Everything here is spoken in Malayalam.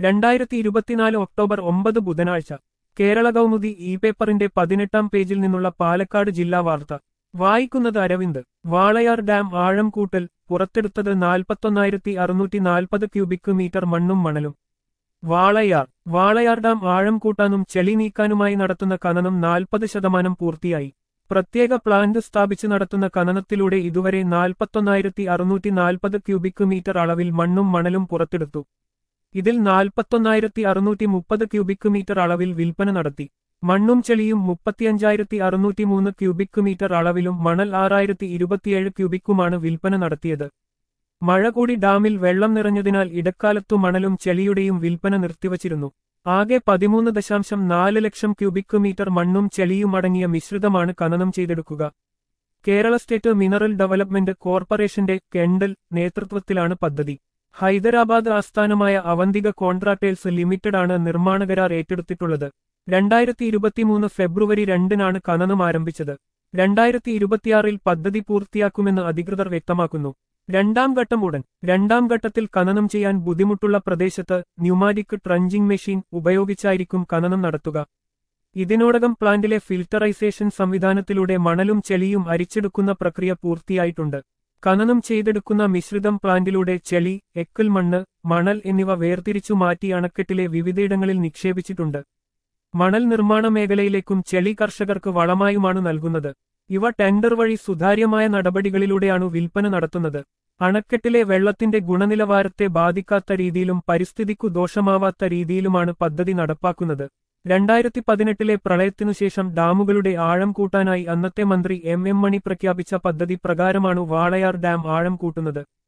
2024 ഒക്ടോബർ 9 ബുധനാഴ്ച കേരള കൗമുദി ഇ പേപ്പറിന്റെ 18-ാം പേജിൽ നിന്നുള്ള പാലക്കാട് ജില്ലാ വാർത്ത വായിക്കുന്നത് അരവിന്ദ്. വാളയാർ ഡാം ആഴം കൂട്ടൽ, പുറത്തെടുത്തത് 41,640 ക്യൂബിക് മീറ്റർ മണ്ണും മണലും. വാളയാർ ഡാം ആഴം കൂട്ടാനും ചെളി നീക്കാനുമായി നടത്തുന്ന ഖനനം 40% പൂർത്തിയായി. പ്രത്യേക പ്ലാന്റ് സ്ഥാപിച്ച് നടത്തുന്ന ഖനനത്തിലൂടെ ഇതുവരെ 41,640 ക്യൂബിക് മീറ്റർ അളവിൽ മണ്ണും മണലും പുറത്തെടുത്തു. ഇതിൽ 41,630 ക്യൂബിക് മീറ്റർ അളവിൽ വിൽപ്പന നടത്തി. മണ്ണും ചെളിയും 35,603 ക്യൂബിക് മീറ്റർ അളവിലും മണൽ 6,027 ക്യൂബിക്കുമാണ് വിൽപ്പന നടത്തിയത്. മഴ കൂടി ഡാമിൽ വെള്ളം നിറഞ്ഞതിനാൽ ഇടക്കാലത്തു മണലും ചെളിയുടെയും വിൽപ്പന നിർത്തിവച്ചിരുന്നു. ആകെ 13.4 ലക്ഷം ക്യൂബിക് മീറ്റർ മണ്ണും ചെളിയും അടങ്ങിയ മിശ്രിതമാണ് ഖനനം ചെയ്തെടുക്കുക. കേരള സ്റ്റേറ്റ് മിനറൽ ഡെവലപ്മെന്റ് കോർപ്പറേഷന്റെ കെൻഡൽ നേതൃത്വത്തിലാണ് പദ്ധതി. ഹൈദരാബാദ് ആസ്ഥാനമായ അവന്തിക കോൺട്രാക്ടേഴ്സ് ലിമിറ്റഡ് ആണ് നിർമ്മാണ കരാർ ഏറ്റെടുത്തിട്ടുള്ളത്. 2023 ഫെബ്രുവരി 2-നാണ് ഖനനം ആരംഭിച്ചത്. 2026-ൽ പദ്ധതി പൂർത്തിയാക്കുമെന്ന് അധികൃതർ വ്യക്തമാക്കുന്നു. രണ്ടാം ഘട്ടത്തിൽ ഖനനം ചെയ്യാൻ ബുദ്ധിമുട്ടുള്ള പ്രദേശത്ത് ന്യൂമാറ്റിക് ട്രഞ്ചിംഗ് മെഷീൻ ഉപയോഗിച്ചായിരിക്കും ഖനനം നടത്തുക. ഇതിനോടകം പ്ലാന്റിലെ ഫിൽട്ടറൈസേഷൻ സംവിധാനത്തിലൂടെ മണലും ചെളിയും അരിച്ചെടുക്കുന്ന പ്രക്രിയ പൂർത്തിയായിട്ടുണ്ട്. ഖനനം ചെയ്തെടുക്കുന്ന മിശ്രിതം പ്ലാന്റിലൂടെ ചെളി, എക്കൽ മണ്ണ്, മണൽ എന്നിവ വേർതിരിച്ചു മാറ്റി അണക്കെട്ടിലെ വിവിധയിടങ്ങളിൽ നിക്ഷേപിച്ചിട്ടുണ്ട്. മണൽ നിർമ്മാണ മേഖലയിലേക്കും ചെളി കർഷകർക്ക് വളമായുമാണ് നൽകുന്നത്. ഇവ ടെൻഡർ വഴി സുതാര്യമായ നടപടികളിലൂടെയാണ് വിൽപ്പന നടത്തുന്നത്. അണക്കെട്ടിലെ വെള്ളത്തിന്റെ ഗുണനിലവാരത്തെ ബാധിക്കാത്ത രീതിയിലും പരിസ്ഥിതിക്കു ദോഷമാവാത്ത രീതിയിലുമാണ് പദ്ധതി നടപ്പാക്കുന്നത്. 2018-ലെ പ്രളയത്തിനുശേഷം ഡാമുകളുടെ ആഴം കൂട്ടാനായി അന്നത്തെ മന്ത്രി എം. മണി പ്രഖ്യാപിച്ച പദ്ധതി പ്രകാരമാണ് വാളയാർ ഡാം ആഴം കൂട്ടുന്നത്.